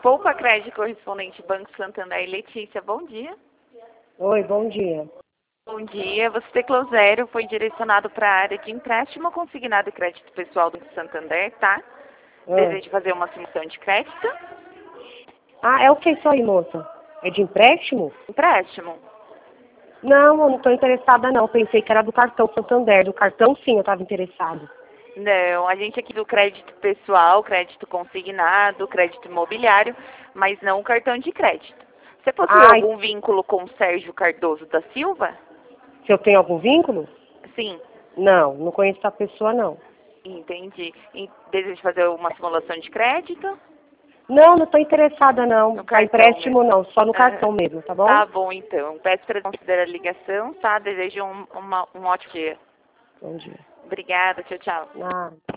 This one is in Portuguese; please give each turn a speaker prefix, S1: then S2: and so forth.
S1: Poupa Crédito correspondente Banco Santander. Letícia, bom dia.
S2: Oi, bom dia.
S1: Bom dia. Você teclou 0, foi direcionado para a área de empréstimo consignado e crédito pessoal do Banco Santander, tá? Deseja fazer uma simulação de crédito?
S2: Ah, é o que isso aí, moça? É de empréstimo?
S1: Empréstimo.
S2: Não, eu não estou interessada não. Pensei que era do cartão Santander. Do cartão sim, eu estava interessado.
S1: Não, a gente aqui do crédito pessoal, crédito consignado, crédito imobiliário, mas não cartão de crédito. Você possui algum vínculo com o Sérgio Cardoso da Silva?
S2: Se eu tenho algum vínculo?
S1: Sim.
S2: Não conheço essa pessoa não.
S1: Entendi. E deseja fazer uma simulação de crédito?
S2: Não estou interessada não.
S1: No
S2: Para
S1: cartão
S2: empréstimo
S1: mesmo.
S2: não, só no cartão mesmo, tá bom?
S1: Tá bom então. Peço para considerar a ligação, tá? Desejo um ótimo dia.
S2: Bom dia.
S1: Obrigada, tchau, tchau.
S2: Nada.